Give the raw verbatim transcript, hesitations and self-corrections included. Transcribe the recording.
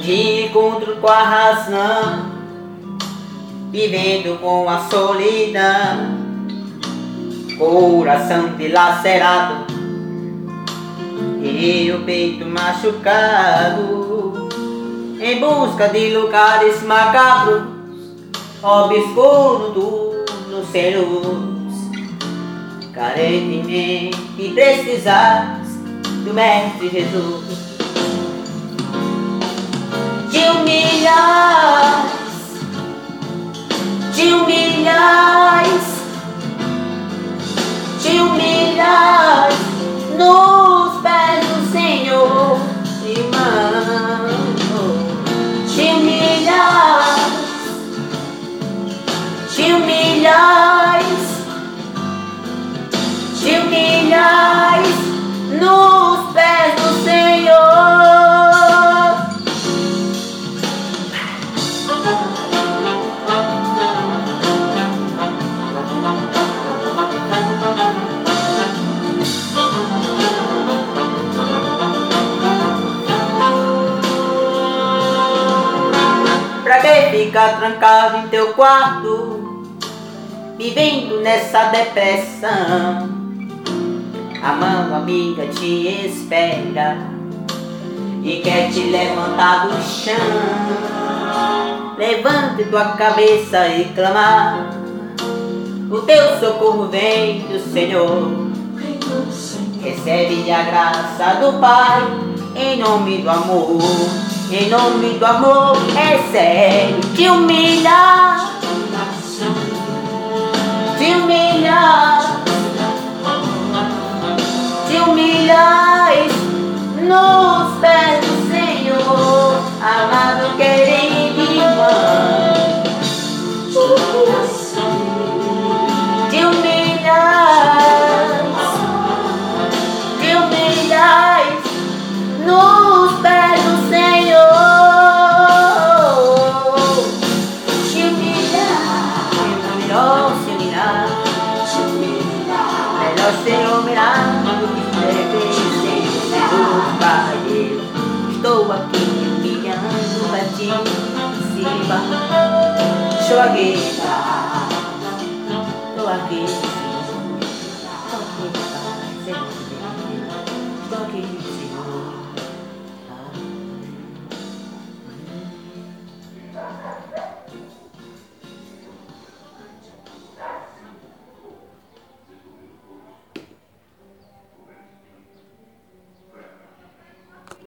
de encontro com a razão, vivendo com a solidão, coração dilacerado e o peito machucado, em busca de lugares macabros, obscuro turno sem luz, carentemente precisas do Mestre Jesus. Te humilhas, te humilhas, te humilhas nos pés do Senhor, irmão. Te humilhas, te humilhas, te humilhas nos pés do Senhor. Pra que ficar trancado em teu quarto, vivendo nessa depressão? A mão amiga te espera e quer te levantar do chão. Levante tua cabeça e clamar, o teu socorro vem do Senhor. Recebe a graça do Pai, em nome do amor. Em nome do amor, recebe. Te humilha, te humilha, te humilhas nos pés do Senhor, amado, querido irmão. Te humilhas, te humilhas nos pés do Senhor. Te humilhas, melhor se humilhar, melhor se humilhar. Estou aqui humilhando pra ti, Simba. Estou aqui, estou aqui.